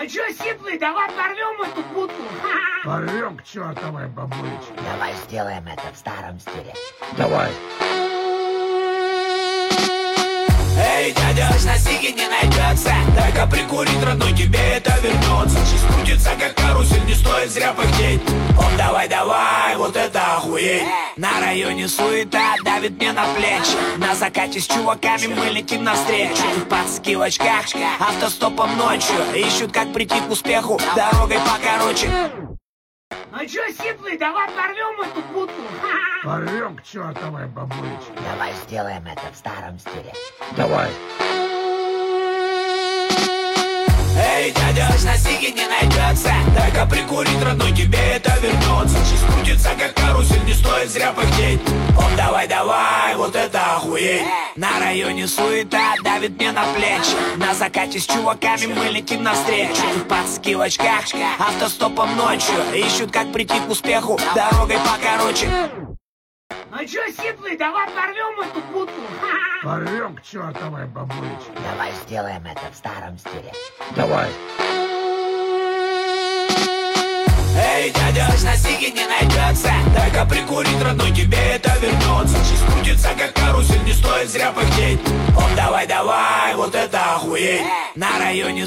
Ну чё, сиплый, давай порвем эту будку. Порвем к чертовой бабулечке. Давай сделаем это в старом стиле. Давай. Эй, дядя, на сиге не найдется. Дай-ка прикурить, родной, тебе это вернется. Жизнь крутится, как карусель, не стоит зря пыхтеть. Оп, давай, вот это охуеть. На районе суета давит мне на плечи. На закате с чуваками мы летим навстречу. В пацки в очках, автостопом ночью. Ищут, как прийти к успеху, дорогой покороче. Ну чё, сиплый, давай порвем эту будку. Порвем к чертовой бабулечке. Давай сделаем это в старом стиле. Давай. Эй, дядя, на сиге не найдется. Дай-ка прикурить, родной, тебе это вернется. Жизнь крутится, как карусель, не стоит зря пыхтеть. Оп, давай, вот это охуеть. На районе суета давит мне на плечи. На закате с чуваками мы летим навстречу. Пацки в очках, автостопом ночью. Ищут, как прийти к успеху, дорогой покороче. Ну чё, сиплый, давай порвем эту будку. Порвем к чертовой бабулечке. Давай сделаем это в старом стиле. Давай. Эй, дядя, на сиге не найдется. Дай-ка прикурить, родной, тебе это вернется. Жизнь крутится, как карусель, не стоит зря пыхтеть. Оп, давай, вот это охуеть. На районе